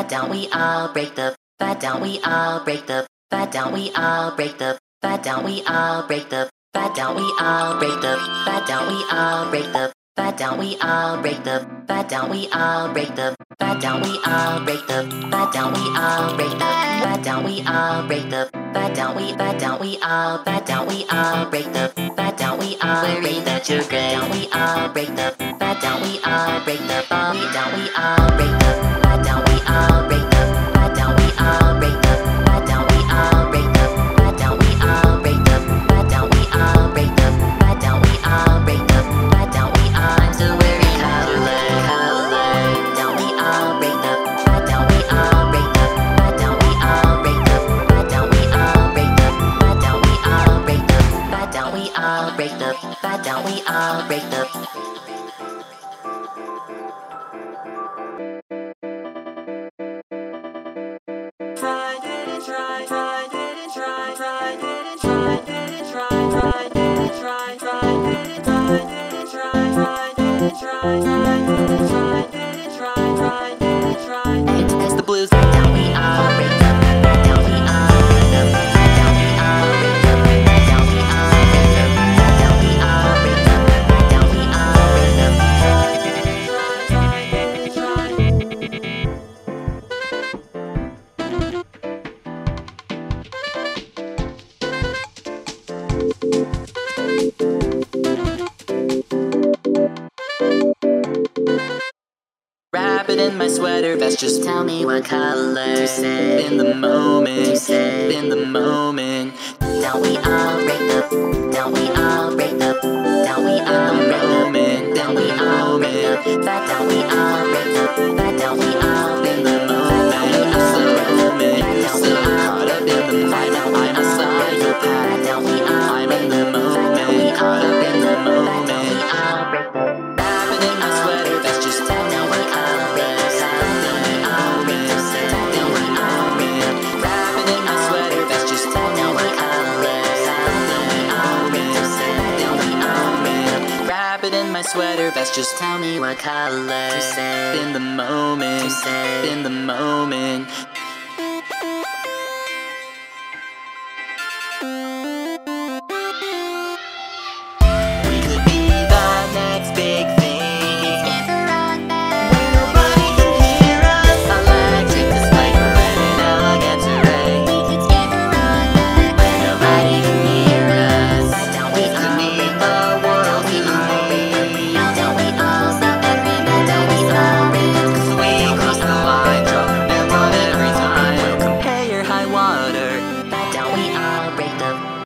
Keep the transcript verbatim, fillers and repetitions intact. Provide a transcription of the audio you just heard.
fat down, we all break the fat down, we all break the fat down, we all break the fat down, we all break the fat down, we all break the fat down, we all break the fat down, we all break the fat down, we all break the fat down, we all break the fat down, we all break the fat down, we all break the fat down, we fat down, we all fat down, we all break the fat down, we all break that you're great down, we all break the fat down, we all break the fall down, we all break the fat down, we all break the fat down, we all break the fat down, we all break the fat down, we all break the fat down, we all break the fat down, we all break the fat down, we all I'm so very color, color down, we all break the fat down, we all break the fat down, we all break the fat down, we all break the fat down, we all break the fat down, we all break the fat down, we all break the Try, didn't try, try, didn't try, try, didn't try, didn't try, try, didn't try, try, didn't try, didn't try, try, didn't try, try, didn't try, didn't try, try, didn't try. It's the blues. Down we all break the down we all break the down we all break the down we all break the down we all break the down we all break the Try, didn't try, Wrap it in my sweater vest, just tell me what color to say. In the moment, say in the moment. Down we all break the, down we all break the, down we all break the, down we all break the, fat down we all break the, fat down we all in the moment, so moment, so caught up in the moment, I'm a psychopath. Down we all, I'm in the moment, caught up in the moment. Wrap it in my sweater vest, just tell me what color to say. Down we all break the, down we all break the, wrap it in my sweater vest, just tell me what color to say. Down we all break the, down we all break the, wrap it in my sweater vest, just tell me what color to say. In the moment, in the moment.